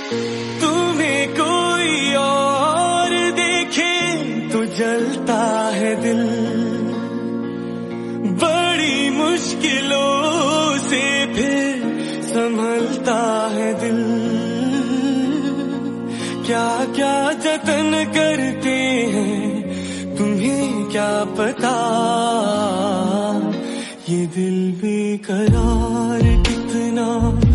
तुम्हें कोई और देखे तो जलता है दिल, बड़ी मुश्किलों से फिर संभलता है दिल। क्या क्या जतन करते हैं तुम्हें क्या पता, ये दिल बेकरार कितना